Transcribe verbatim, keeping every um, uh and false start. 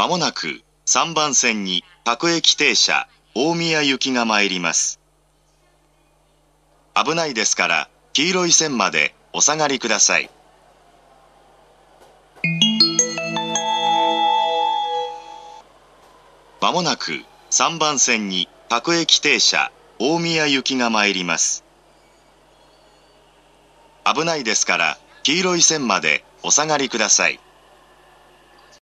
まもなくさんばん線に各駅停車大宮行きが参ります。危ないですから黄色い線までお下がりください。まもなくさんばん線に各駅停車大宮行きが参ります。危ないですから黄色い線までお下がりください。